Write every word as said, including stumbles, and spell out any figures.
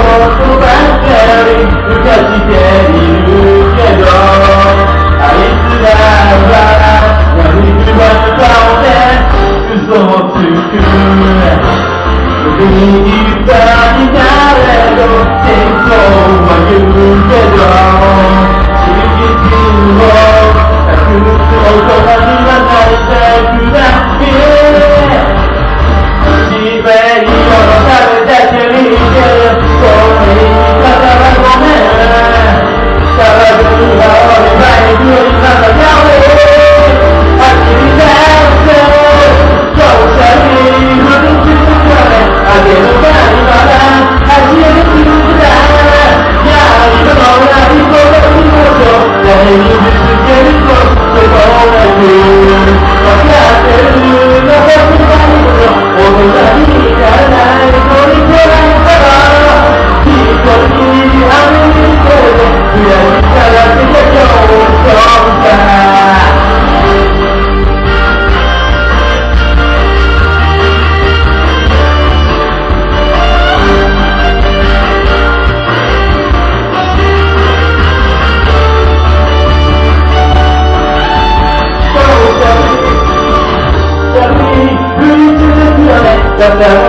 ばっかり浮かしているけど、あいつらは闇雲の顔で嘘をつく。僕に言ったになれど戦争は言うけど、真実を隠す大人にはなりたくない。地べに殺された君にこの言い方はごめん。騒ぐには俺前に来る今の顔で走り出してそうさに振り続けあげる前にまだ走り続けた。やはりこのないこの気持ちを誰にぶつけることでもなく分かってるの僕がいるよ。俺がいらない乗り越えたら一人歩いて悔しさだけが今日そうか。だから